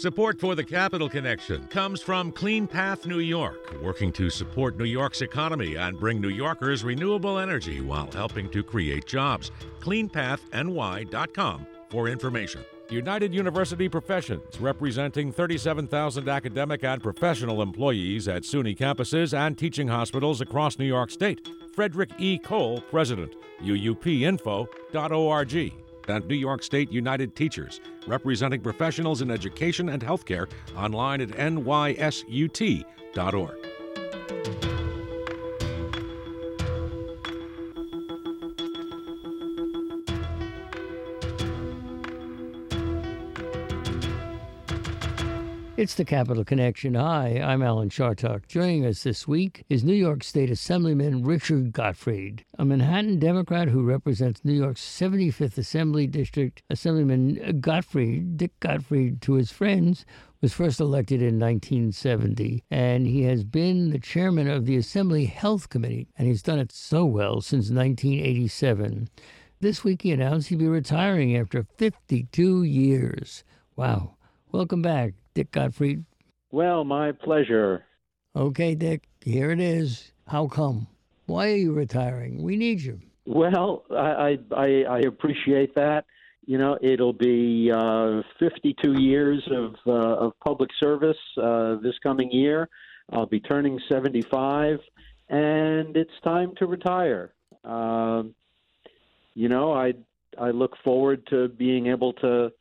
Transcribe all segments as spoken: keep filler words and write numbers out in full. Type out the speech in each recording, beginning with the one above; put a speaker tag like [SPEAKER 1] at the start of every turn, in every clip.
[SPEAKER 1] Support for the Capital Connection comes from Clean Path New York, working to support New York's economy and bring New Yorkers renewable energy while helping to create jobs. clean path n y dot com for information. United University Professions, representing thirty-seven thousand academic and professional employees at SUNY campuses and teaching hospitals across New York State. Frederick E. Cole, President, u u p info dot org. And New York State United Teachers, representing professionals in education and healthcare, online at n y s u t dot org.
[SPEAKER 2] It's the Capital Connection. Hi, I'm Alan Chartock. Joining us this week is New York State Assemblyman Richard Gottfried, a Manhattan Democrat who represents New York's seventy-fifth Assembly District. Assemblyman Gottfried, Dick Gottfried, to his friends, was first elected in nineteen seventy, and he has been the chairman of the Assembly Health Committee, and he's done it so well since nineteen eighty-seven. This week he announced he'd be retiring after fifty-two years. Wow. Welcome back, Dick Gottfried.
[SPEAKER 3] Well, my pleasure.
[SPEAKER 2] Okay, Dick, here it is. How come? Why are you retiring? We need you.
[SPEAKER 3] Well, I I, I appreciate that. You know, it'll be uh, fifty-two years of uh, of public service uh, this coming year. I'll be turning seventy-five, and it's time to retire. Uh, you know, I I look forward to being able to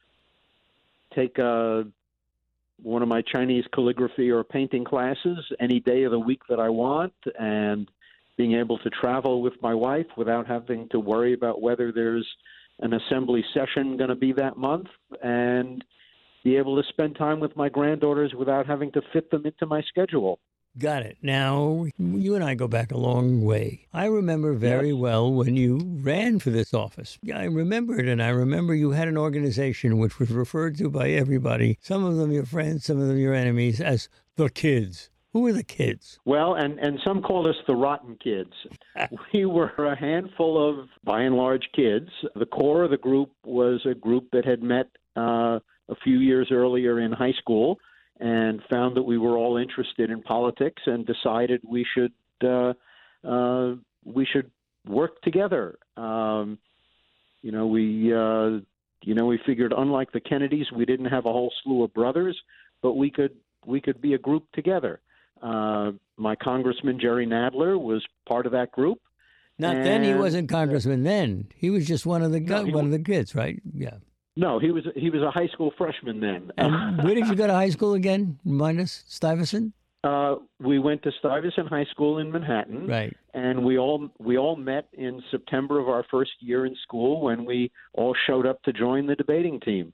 [SPEAKER 3] take uh, one of my Chinese calligraphy or painting classes any day of the week that I want, and being able to travel with my wife without having to worry about whether there's an assembly session going to be that month, and be able to spend time with my granddaughters without having to fit them into my schedule.
[SPEAKER 2] Got it. Now, you and I go back a long way. I remember very
[SPEAKER 3] Yes.
[SPEAKER 2] well when you ran for this office. I remember it, and I remember you had an organization which was referred to by everybody, some of them your friends, some of them your enemies, as the kids. Who were the kids?
[SPEAKER 3] Well, and, and some called us the Rotten Kids. We were a handful of, by and large, kids. The core of the group was a group that had met uh, a few years earlier in high school, and found that we were all interested in politics, and decided we should uh, uh, we should work together. Um, you know, we uh, you know we figured, unlike the Kennedys, we didn't have a whole slew of brothers, but we could we could be a group together. Uh, my congressman Jerry Nadler was part of that group.
[SPEAKER 2] Not
[SPEAKER 3] and,
[SPEAKER 2] then. He wasn't congressman then. He was just one of the
[SPEAKER 3] No, he
[SPEAKER 2] one
[SPEAKER 3] was-
[SPEAKER 2] of the kids, right? Yeah.
[SPEAKER 3] No, he was he was a high school freshman then.
[SPEAKER 2] And where did you go to high school again? Remind us, Stuyvesant?
[SPEAKER 3] Uh, we went to Stuyvesant High School in Manhattan,
[SPEAKER 2] Right.
[SPEAKER 3] and we all we all met in September of our first year in school, when we all showed up to join the debating team,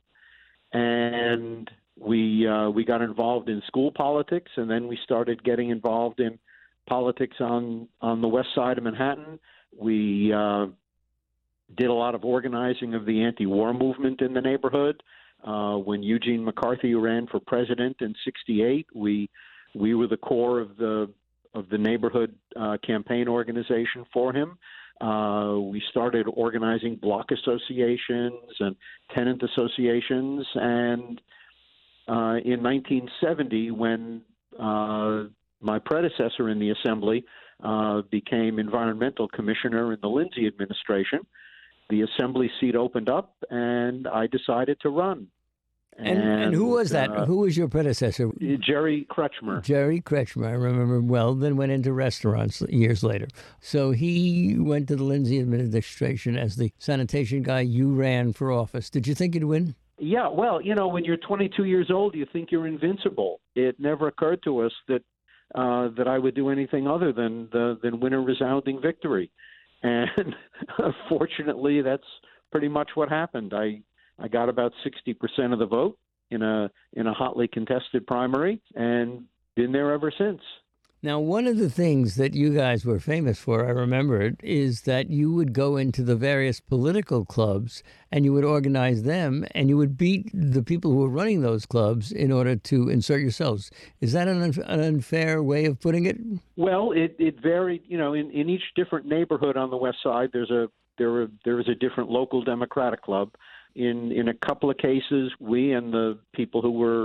[SPEAKER 3] and we uh, we got involved in school politics, and then we started getting involved in politics on on the west side of Manhattan. We uh, did a lot of organizing of the anti-war movement in the neighborhood. Uh, when Eugene McCarthy ran for president in sixty-eight, we we were the core of the of the neighborhood uh, campaign organization for him. Uh, we started organizing block associations and tenant associations, and uh, in nineteen seventy, when uh, my predecessor in the assembly uh, became environmental commissioner in the Lindsay administration, the assembly seat opened up, and I decided to run.
[SPEAKER 2] And, and, and who was that?
[SPEAKER 3] Uh,
[SPEAKER 2] who was your predecessor?
[SPEAKER 3] Jerry Kretschmer.
[SPEAKER 2] Jerry Kretschmer, I remember well, then went into restaurants years later. So he went to the Lindsay administration as the sanitation guy. You ran for office. Did you think you'd win?
[SPEAKER 3] Yeah, well, you know, when you're twenty-two years old, you think you're invincible. It never occurred to us that uh, that I would do anything other than the, than win a resounding victory. And fortunately, that's pretty much what happened. I I got about sixty percent of the vote in a in a hotly contested primary, and been there ever since.
[SPEAKER 2] Now, one of the things that you guys were famous for, I remember it, is that you would go into the various political clubs and you would organize them, and you would beat the people who were running those clubs in order to insert yourselves. Is that an, unf- an unfair way of putting it?
[SPEAKER 3] Well, it, it varied. You know, in, in each different neighborhood on the west side, there's a there were, there is a different local Democratic club. In in a couple of cases, we and the people who were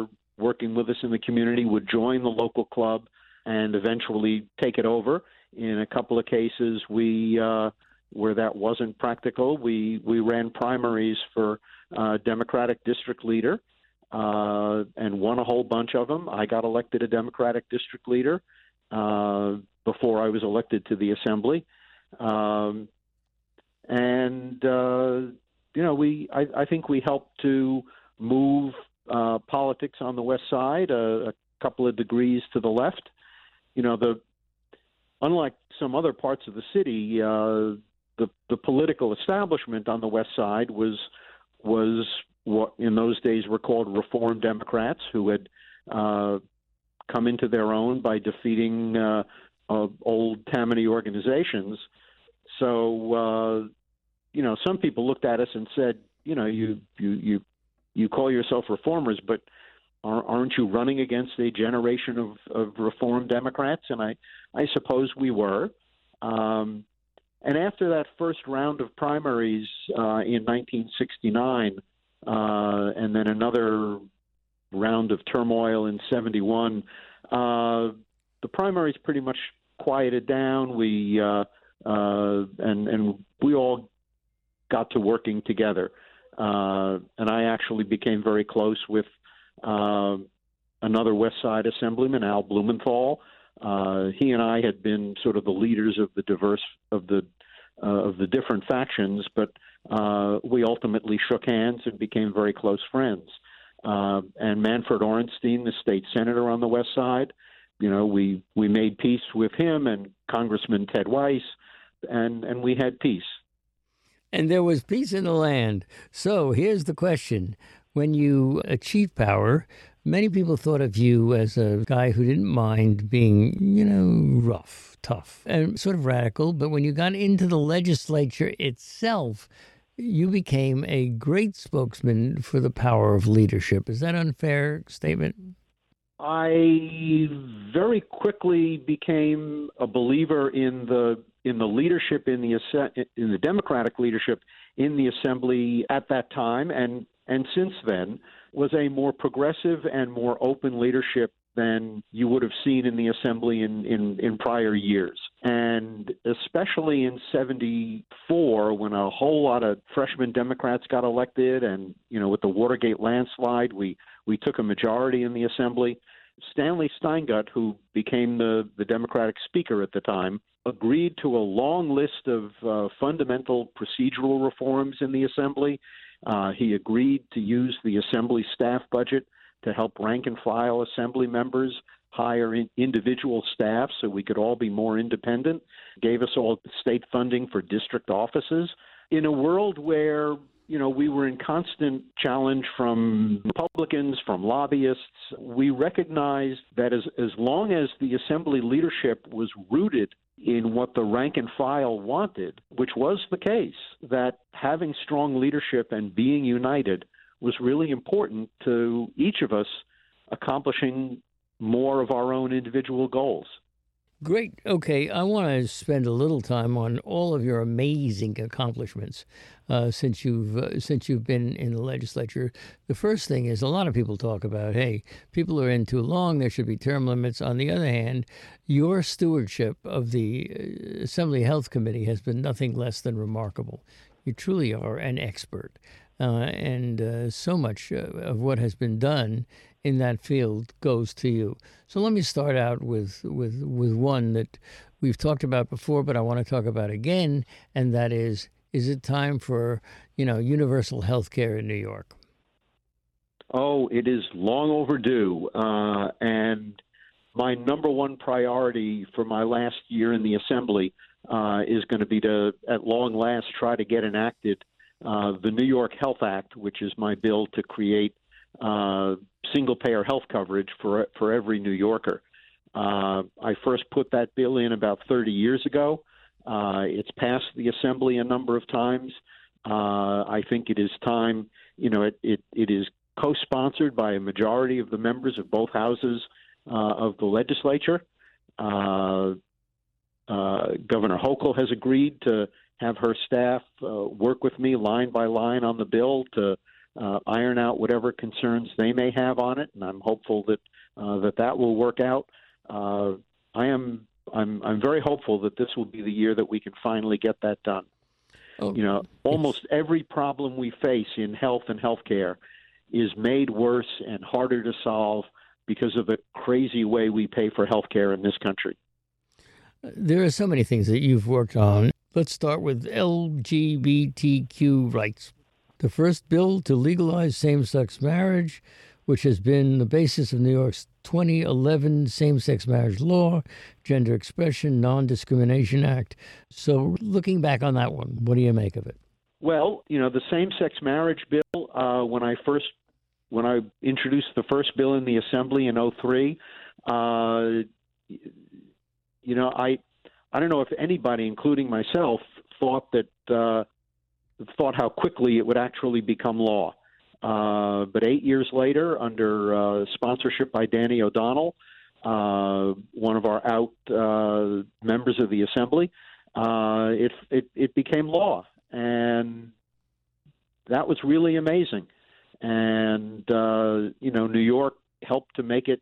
[SPEAKER 3] working with us in the community would join the local club and eventually take it over. In a couple of cases, we uh, where that wasn't practical, we, we ran primaries for uh, Democratic district leader uh, and won a whole bunch of them. I got elected a Democratic district leader uh, before I was elected to the Assembly. Um, and, uh, you know, we I, I think we helped to move uh, politics on the West Side a, a couple of degrees to the left. You know, the unlike some other parts of the city, uh, the the political establishment on the West Side was was what in those days were called Reform Democrats, who had uh, come into their own by defeating uh, uh, old Tammany organizations. So, uh, you know, some people looked at us and said, you know, you you you, you call yourself reformers, but aren't you running against a generation of, of Reform Democrats? And I, I suppose we were. Um, and after that first round of primaries uh, in nineteen sixty-nine, uh, and then another round of turmoil in seventy-one, uh, the primaries pretty much quieted down. We uh, uh, and and we all got to working together, uh, and I actually became very close with uh, another West Side Assemblyman, Al Blumenthal. Uh, he and I had been sort of the leaders of the diverse of the uh, of the different factions, but uh, we ultimately shook hands and became very close friends. Uh, and Manfred Orenstein, the state senator on the West Side, you know, we we made peace with him and Congressman Ted Weiss, and and we had peace.
[SPEAKER 2] And there was peace in the land. So here's the question. When you achieved power, many people thought of you as a guy who didn't mind being, you know, rough, tough, and sort of radical. But when you got into the legislature itself, you became a great spokesman for the power of leadership. Is that an unfair statement?
[SPEAKER 3] I very quickly became a believer in the in the leadership in the in the Democratic leadership in the Assembly at that time, and and since then was a more progressive and more open leadership than you would have seen in the Assembly in, in, in prior years. And especially in seventy-four, when a whole lot of freshman Democrats got elected, and, you know, with the Watergate landslide, we, we took a majority in the Assembly. Stanley Steingut, who became the, the Democratic Speaker at the time, agreed to a long list of uh, fundamental procedural reforms in the Assembly. Uh, he agreed to use the Assembly staff budget to help rank-and-file Assembly members hire in individual staff so we could all be more independent, gave us all state funding for district offices. In a world where, you know, we were in constant challenge from Republicans, from lobbyists, we recognized that as, as long as the Assembly leadership was rooted in what the rank and file wanted, which was the case, that having strong leadership and being united was really important to each of us accomplishing more of our own individual goals.
[SPEAKER 2] Great. Okay, I want to spend a little time on all of your amazing accomplishments uh, since you've uh, since you've been in the legislature. The first thing is a lot of people talk about, hey, people are in too long, there should be term limits. On the other hand, your stewardship of the Assembly Health Committee has been nothing less than remarkable. You truly are an expert, uh, and uh, so much uh, of what has been done in that field goes to you. So let me start out with, with, with one that we've talked about before, but I want to talk about again, and that is, is it time for, you know, universal health care in New York?
[SPEAKER 3] Oh, it is long overdue. Uh, and my number one priority for my last year in the Assembly uh, is going to be to, at long last, try to get enacted uh, the New York Health Act, which is my bill to create uh, single-payer health coverage for for every New Yorker. Uh, I first put that bill in about thirty years ago. Uh, it's passed the Assembly a number of times. Uh, I think it is time, you know, it, it, it is co-sponsored by a majority of the members of both houses uh, of the legislature. Uh, uh, Governor Hochul has agreed to have her staff uh, work with me line by line on the bill to uh, iron out whatever concerns they may have on it, and I'm hopeful that uh, that that will work out. Uh, I am I'm I'm very hopeful that this will be the year that we can finally get that done.
[SPEAKER 2] Oh,
[SPEAKER 3] You know, almost every problem we face in health and healthcare is made worse and harder to solve because of the crazy way we pay for healthcare in this country.
[SPEAKER 2] there are so many things that you've worked on. Let's start with L G B T Q rights. The first bill to legalize same-sex marriage, which has been the basis of New York's twenty eleven same-sex marriage law, Gender Expression Non-Discrimination Act. So looking back on that one, what do you make of it?
[SPEAKER 3] Well, you know, the same-sex marriage bill, uh, when I first, when I introduced the first bill in the Assembly in oh three, uh, you know, I, I don't know if anybody, including myself, thought that, uh, thought how quickly it would actually become law. Uh, but eight years later, under uh, sponsorship by Danny O'Donnell, uh, one of our out uh, members of the Assembly, uh, it, it it became law, and that was really amazing. And uh, you know, New York helped to make it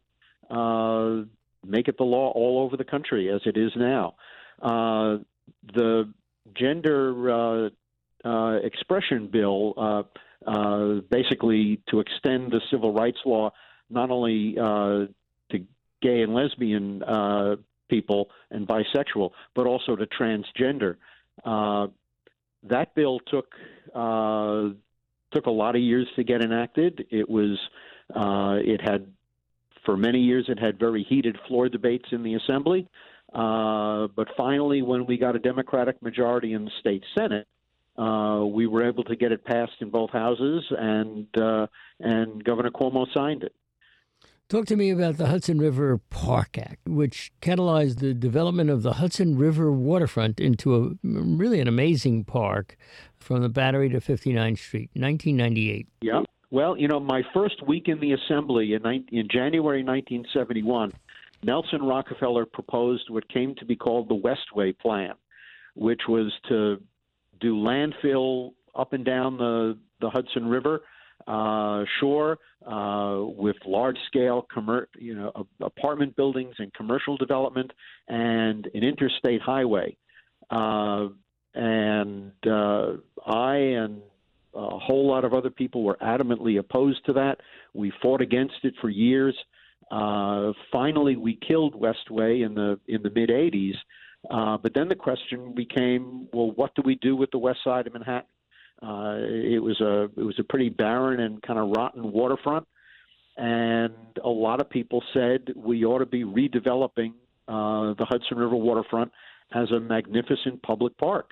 [SPEAKER 3] uh, make it the law all over the country as it is now. Uh, the gender uh, uh, expression bill. Uh, Uh, basically to extend the civil rights law not only uh, to gay and lesbian uh, people and bisexual, but also to transgender. Uh, that bill took uh, took a lot of years to get enacted. It was uh, it had for many years it had very heated floor debates in the Assembly, uh, but finally, when we got a Democratic majority in the state Senate, Uh, we were able to get it passed in both houses, and uh, and Governor Cuomo signed it.
[SPEAKER 2] Talk to me about the Hudson River Park Act, which catalyzed the development of the Hudson River waterfront into a really an amazing park from the Battery to fifty-ninth Street, nineteen ninety-eight.
[SPEAKER 3] Yeah. Well, you know, my first week in the Assembly in, in January nineteen seventy-one, Nelson Rockefeller proposed what came to be called the Westway Plan, which was to do landfill up and down the, the Hudson River uh, shore uh, with large-scale, commer- you know, apartment buildings and commercial development, and an interstate highway. Uh, and uh, I and a whole lot of other people were adamantly opposed to that. We fought against it for years. Uh, finally, we killed Westway in the in the mid eighties. Uh, but then the question became, well, what do we do with the west side of Manhattan? Uh, it was a it was a pretty barren and kind of rotten waterfront, and a lot of people said we ought to be redeveloping uh, the Hudson River waterfront as a magnificent public park.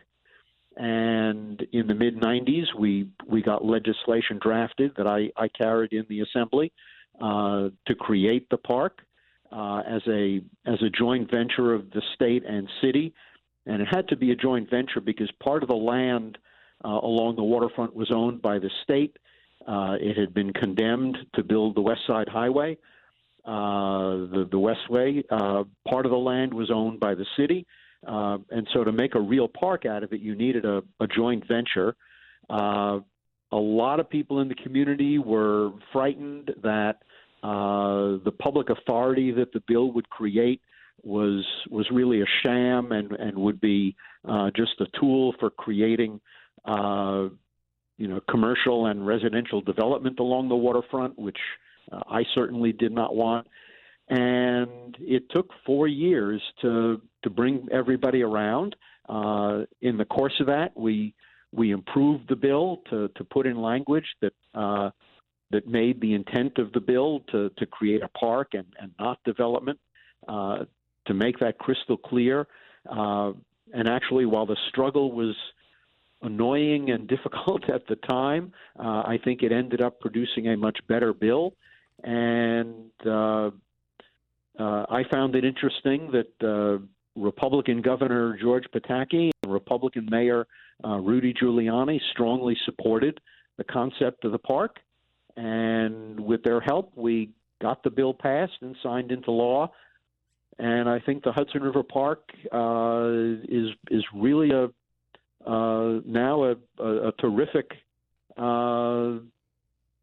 [SPEAKER 3] And in the mid nineties, we we got legislation drafted that I, I carried in the Assembly uh, to create the park. Uh, as a as a joint venture of the state and city, and it had to be a joint venture because part of the land uh, along the waterfront was owned by the state. Uh, it had been condemned to build the West Side Highway, uh, the the Westway. Uh, part of the land was owned by the city, uh, and so to make a real park out of it, you needed a, a joint venture. Uh, a lot of people in the community were frightened that Uh, the public authority that the bill would create was was really a sham and, and would be uh, just a tool for creating, uh, you know, commercial and residential development along the waterfront, which uh, I certainly did not want. And it took four years to to bring everybody around. Uh, in the course of that, we we improved the bill to to put in language that. Uh, that made the intent of the bill to, to create a park and, and not development, uh, to make that crystal clear. Uh, and actually, while the struggle was annoying and difficult at the time, uh, I think it ended up producing a much better bill. And uh, uh, I found it interesting that uh, Republican Governor George Pataki and Republican Mayor uh, Rudy Giuliani strongly supported the concept of the park. And with their help, we got the bill passed and signed into law. And I think the Hudson River Park uh, is is really a uh, now a, a, a terrific uh,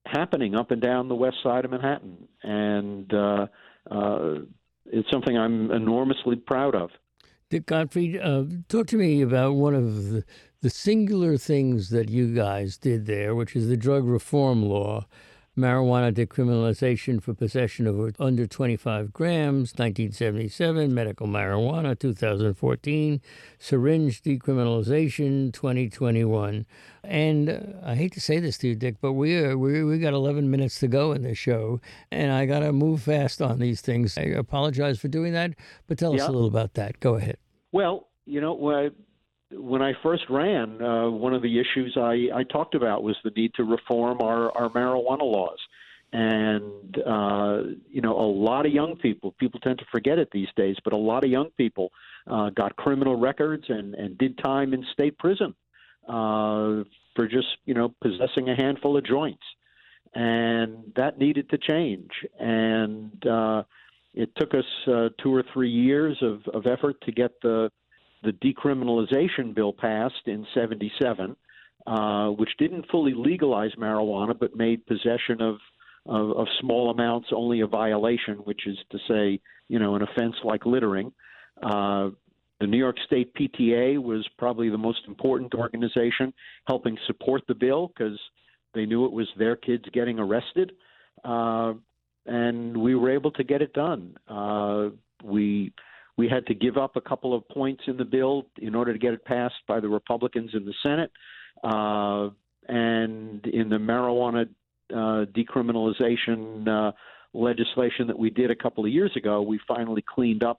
[SPEAKER 3] happening up and down the west side of Manhattan. And uh, uh, it's something I'm enormously proud of.
[SPEAKER 2] Dick Gottfried, uh, talk to me about one of the, the singular things that you guys did there, which is the drug reform law, marijuana decriminalization for possession of under twenty-five grams, nineteen seventy-seven, medical marijuana, two thousand fourteen, syringe decriminalization, twenty twenty-one. And uh, I hate to say this to you, Dick, but we are, we we got eleven minutes to go in this show, and I got to move fast on these things. I apologize for doing that, but tell yeah. us a little about that. Go ahead.
[SPEAKER 3] Well, you know, when I first ran, uh, one of the issues I, I talked about was the need to reform our, our marijuana laws. And, uh, you know, a lot of young people, people tend to forget it these days, but a lot of young people uh, got criminal records and, and did time in state prison uh, for just, you know, possessing a handful of joints. And that needed to change. And uh, it took us uh, two or three years of, of effort to get the the decriminalization bill passed in seventy-seven, uh, which didn't fully legalize marijuana, but made possession of, of, of small amounts only a violation, which is to say, you know, an offense like littering. Uh, the New York State P T A was probably the most important organization helping support the bill because they knew it was their kids getting arrested. Uh, and we were able to get it done. Uh, we... We had to give up a couple of points in the bill in order to get it passed by the Republicans in the Senate. Uh, and in the marijuana uh, decriminalization uh, legislation that we did a couple of years ago, we finally cleaned up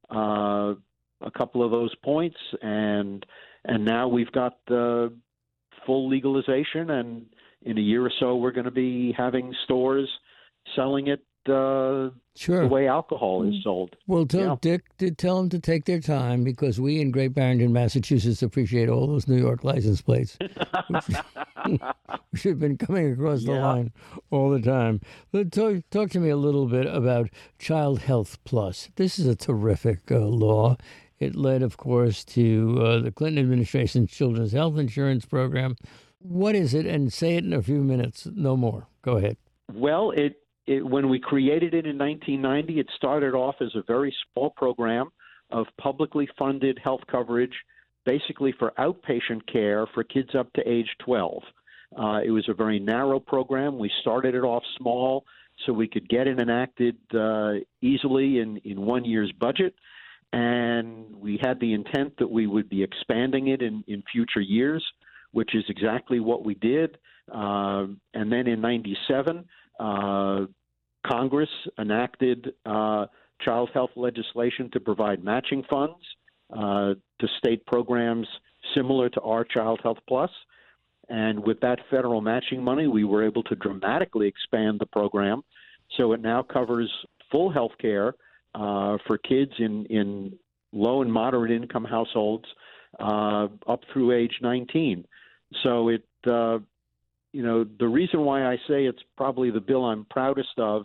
[SPEAKER 3] uh, a couple of those points. And and now we've got the full legalization. And in a year or so, we're going to be having stores selling it Uh,
[SPEAKER 2] sure.
[SPEAKER 3] the way alcohol is sold.
[SPEAKER 2] Well, tell
[SPEAKER 3] yeah.
[SPEAKER 2] Dick to tell them to take their time because we in Great Barrington, Massachusetts, appreciate all those New York license plates, which, which have been coming across the
[SPEAKER 3] yeah.
[SPEAKER 2] line all the time. But talk, talk to me a little bit about Child Health Plus. This is a terrific uh, law. It led, of course, to uh, the Clinton administration's Children's Health Insurance Program. What is it? And say it in a few minutes, no more. Go ahead.
[SPEAKER 3] Well, it It, when we created it in nineteen ninety, it started off as a very small program of publicly funded health coverage, basically for outpatient care for kids up to age twelve. Uh, it was a very narrow program. We started it off small so we could get it enacted uh, easily in, in one year's budget. And we had the intent that we would be expanding it in, in future years, which is exactly what we did. Uh, and then in ninety-seven, uh, Congress enacted uh, child health legislation to provide matching funds uh, to state programs similar to our Child Health Plus. And with that federal matching money, we were able to dramatically expand the program. So it now covers full health care uh, for kids in, in low and moderate income households uh, up through age nineteen. So it, uh, you know, the reason why I say it's probably the bill I'm proudest of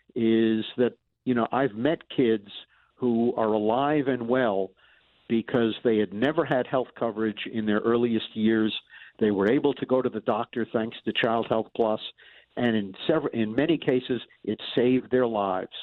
[SPEAKER 3] is that, you know, I've met kids who are alive and well because they had never had health coverage in their earliest years. They were able to go to the doctor thanks to Child Health Plus, and in several, in many cases, it saved their lives.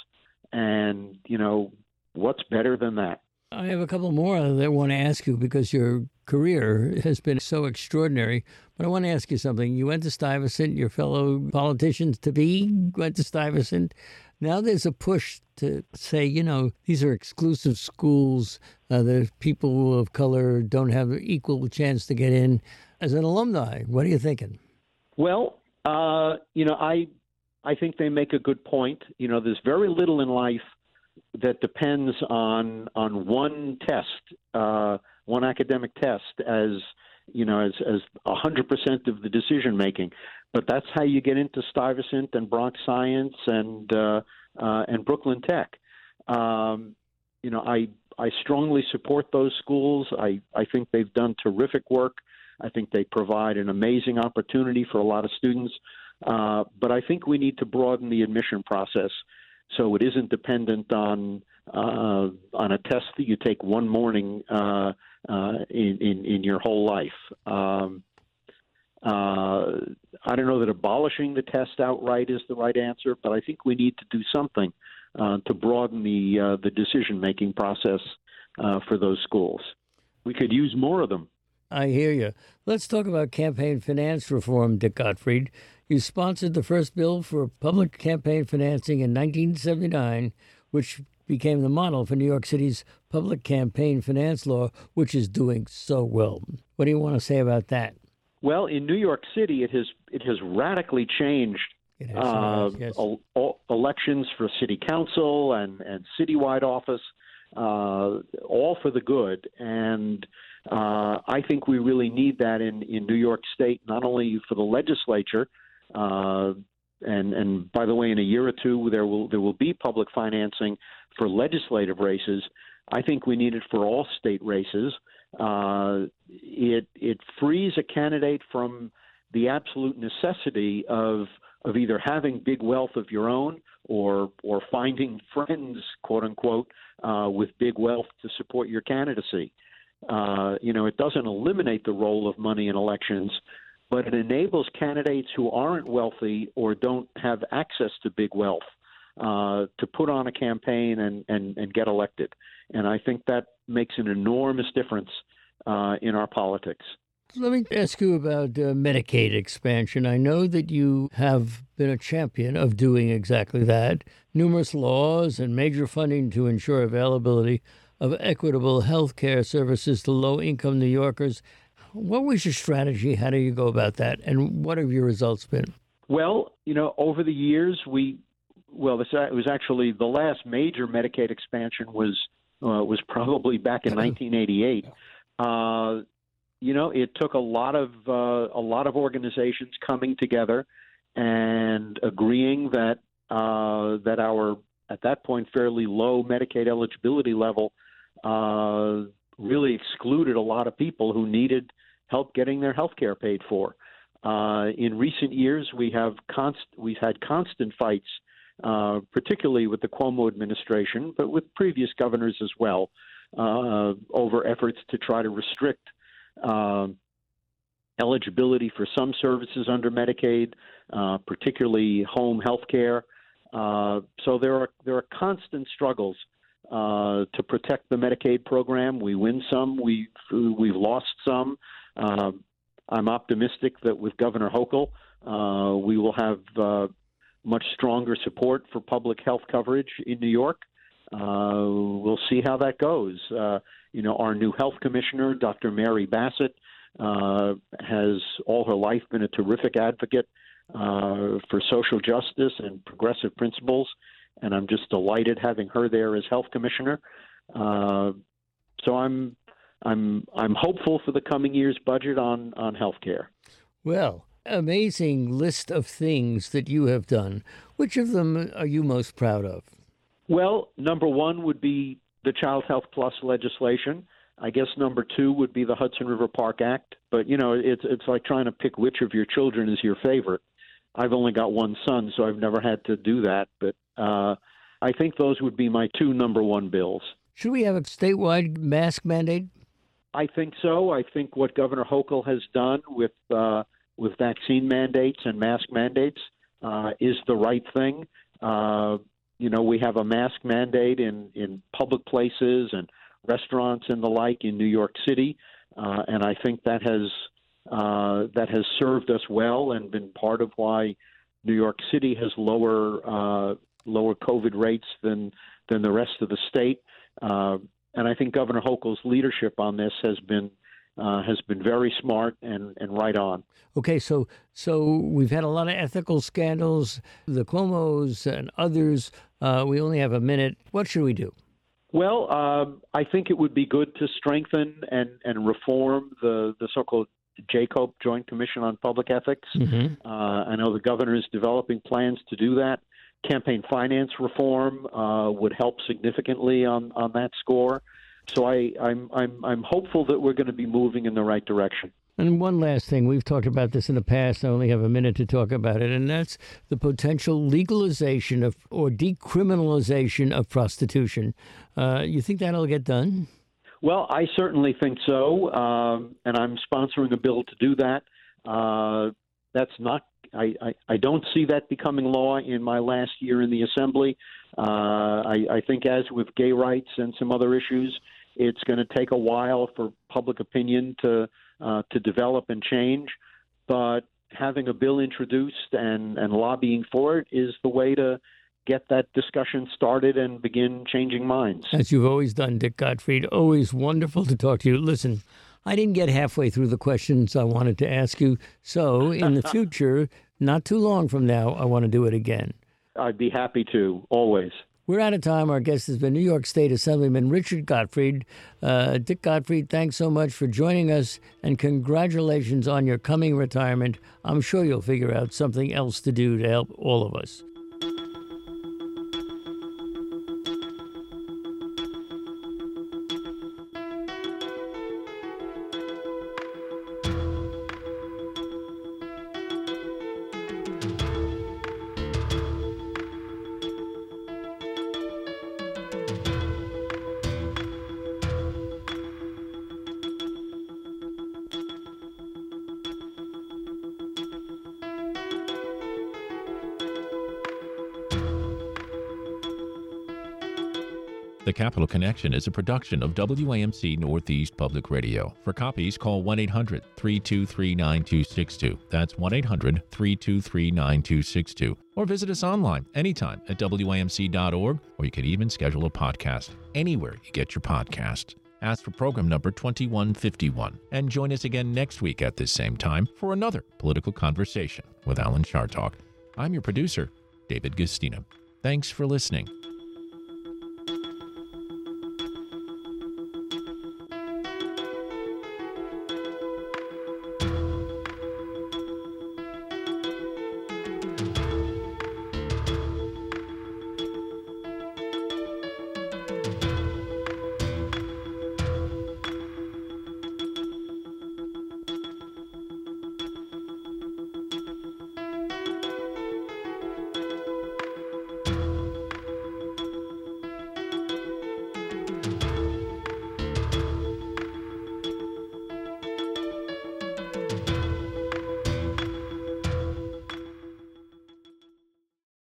[SPEAKER 3] And, you know, what's better than that?
[SPEAKER 2] I have a couple more that I want to ask you because your career has been so extraordinary. But I want to ask you something. You went to Stuyvesant, your fellow politicians-to-be went to Stuyvesant. Now there's a push to say, you know, these are exclusive schools. Uh, the people of color don't have an equal chance to get in. As an alumni, what are you thinking?
[SPEAKER 3] Well, uh, you know, I I think they make a good point. You know, there's very little in life that depends on on one test, uh, one academic test, as you know, as as a hundred percent of the decision making. But that's how you get into Stuyvesant and Bronx Science and uh, uh, and Brooklyn Tech. Um, you know, I I strongly support those schools. I I think they've done terrific work. I think they provide an amazing opportunity for a lot of students. Uh, but I think we need to broaden the admission process so it isn't dependent on uh, on a test that you take one morning uh, uh, in, in in your whole life. Um, Uh, I don't know that abolishing the test outright is the right answer, but I think we need to do something uh, to broaden the uh, the decision-making process uh, for those schools. We could use more of them.
[SPEAKER 2] I hear you. Let's talk about campaign finance reform, Dick Gottfried. You sponsored the first bill for public campaign financing in nineteen seventy-nine, which became the model for New York City's public campaign finance law, which is doing so well. What do you want to say about that?
[SPEAKER 3] Well, in New York City, it has it has radically changed
[SPEAKER 2] It has,
[SPEAKER 3] uh,
[SPEAKER 2] it has, yes.
[SPEAKER 3] el- el- elections for city council and, and citywide office, uh, all for the good. And uh, I think we really need that in, in New York State, not only for the legislature, uh, and and by the way, in a year or two there will there will be public financing for legislative races. I think we need it for all state races. Uh, it it frees a candidate from the absolute necessity of of either having big wealth of your own or or finding friends, quote unquote, uh, with big wealth to support your candidacy. Uh, you know, it doesn't eliminate the role of money in elections, but it enables candidates who aren't wealthy or don't have access to big wealth uh, to put on a campaign and, and, and get elected. And I think that makes an enormous difference uh, in our politics.
[SPEAKER 2] Let me ask you about uh, Medicaid expansion. I know that you have been a champion of doing exactly that. Numerous laws and major funding to ensure availability of equitable health care services to low-income New Yorkers. What was your strategy? How do you go about that? And what have your results been?
[SPEAKER 3] Well, you know, over the years, we, well, this, it was actually the last major Medicaid expansion was uh, was probably back in nineteen eighty-eight. Uh, you know, it took a lot of uh, a lot of organizations coming together and agreeing that uh, that our at that point fairly low Medicaid eligibility level uh, really excluded a lot of people who needed help getting their health care paid for. Uh, in recent years, we have const- we've had constant fights, uh, particularly with the Cuomo administration, but with previous governors as well, uh, over efforts to try to restrict uh, eligibility for some services under Medicaid, uh, particularly home health care. Uh, so there are there are constant struggles uh, to protect the Medicaid program. We win some, we we've lost some. Uh, I'm optimistic that with Governor Hochul, uh, we will have uh, much stronger support for public health coverage in New York. Uh, we'll see how that goes. Uh, you know, our new health commissioner, Doctor Mary Bassett, uh, has all her life been a terrific advocate uh, for social justice and progressive principles, and I'm just delighted having her there as health commissioner. Uh, so I'm I'm I'm hopeful for the coming year's budget on on healthcare.
[SPEAKER 2] Well, amazing list of things that you have done. Which of them are you most proud of?
[SPEAKER 3] Well, number one would be the Child Health Plus legislation. I guess number two would be the Hudson River Park Act. But, you know, it's it's like trying to pick which of your children is your favorite. I've only got one son, so I've never had to do that. But uh, I think those would be my two number one bills.
[SPEAKER 2] Should we have a statewide mask mandate?
[SPEAKER 3] I think so. I think what Governor Hochul has done with uh, with vaccine mandates and mask mandates uh, is the right thing. Uh, you know, we have a mask mandate in, in public places and restaurants and the like in New York City, uh, and I think that has uh, that has served us well and been part of why New York City has lower uh, lower COVID rates than than the rest of the state. Uh, And I think Governor Hochul's leadership on this has been uh, has been very smart and, and right on.
[SPEAKER 2] Okay, so so we've had a lot of ethical scandals, the Cuomos and others. Uh, we only have a minute. What should we do?
[SPEAKER 3] Well, um, I think it would be good to strengthen and, and reform the, the so-called J COPE, Joint Commission on Public Ethics. Mm-hmm. Uh, I know the governor is developing plans to do that. Campaign finance reform uh, would help significantly on, on that score. So I, I'm I'm I'm hopeful that we're going to be moving in the right direction.
[SPEAKER 2] And one last thing, we've talked about this in the past. I only have a minute to talk about it, and that's the potential legalization of or decriminalization of prostitution. Uh, you think that'll get done?
[SPEAKER 3] Well, I certainly think so, um, and I'm sponsoring a bill to do that. Uh, that's not. I, I, I don't see that becoming law in my last year in the Assembly. Uh, I, I think, as with gay rights and some other issues, it's going to take a while for public opinion to uh, to develop and change. But having a bill introduced and, and lobbying for it is the way to get that discussion started and begin changing minds.
[SPEAKER 2] As you've always done, Dick Gottfried. Always wonderful to talk to you. Listen, I didn't get halfway through the questions I wanted to ask you. So in the future, not too long from now, I want to do it again.
[SPEAKER 3] I'd be happy to, always.
[SPEAKER 2] We're out of time. Our guest has been New York State Assemblyman Richard Gottfried. Uh, Dick Gottfried, thanks so much for joining us, and congratulations on your coming retirement. I'm sure you'll figure out something else to do to help all of us.
[SPEAKER 4] The Capital Connection is a production of W A M C Northeast Public Radio. For copies, call one eight hundred, three two three, nine two six two. That's one eight hundred, three two three, nine two six two. Or visit us online anytime at W A M C dot org, or you can even schedule a podcast anywhere you get your podcast. Ask for program number twenty-one fifty-one, and join us again next week at this same time for another political conversation with Alan Chartock. I'm your producer, David Gustina. Thanks for listening.